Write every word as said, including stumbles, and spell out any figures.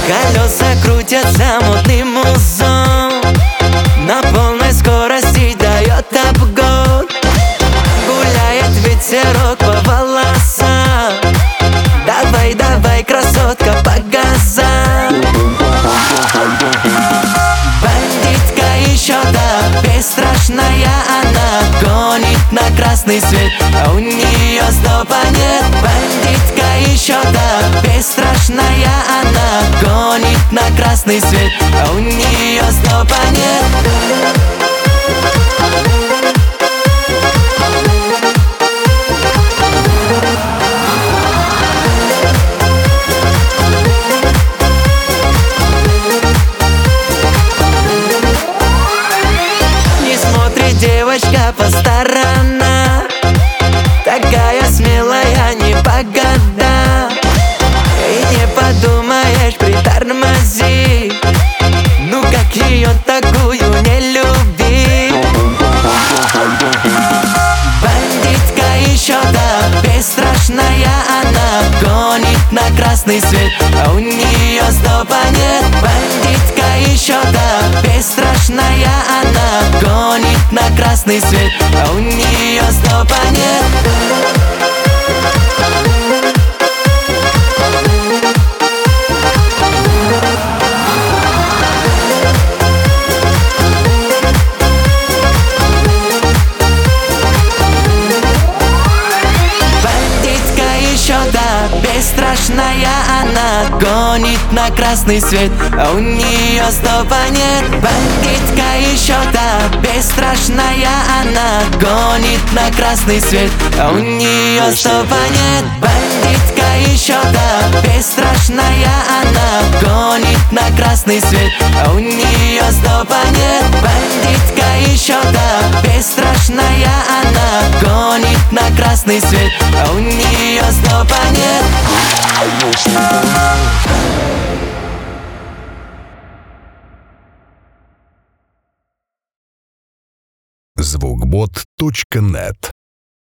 Колеса крутятся модным узлом, на полной скорости дает обгон. Гуляет ветерок по волосам, давай, давай, красотка, по газам. Бандитка еще та бесстрашная, она гонит на красный свет, а у нее стопа нет. Бандитка еще та бесстрашная, она гонит на красный свет, а у нее стопа нет. Девочка по сторонам, такая смелая, не по годам. И не подумаешь, притормози, ну как ее такую не люби. Бандитка еще та бесстрашная, она гонит на красный свет, а у нее стопа нет. Бандитка еще та бесстрашная, она гонит на красный свет, а у нее стопа нет. Бесстрашная, она гонит на красный свет, а у нее стопа нет. Бандитка еще та бесстрашная, она гонит на красный свет, а у нее стопа нет. Бандитка еще та бесстрашная, она гонит на красный свет, а у нее стопа нет. Бандитка еще та бесстрашная, она гонит на красный свет, а у нее стопа нет. звукбот точка нет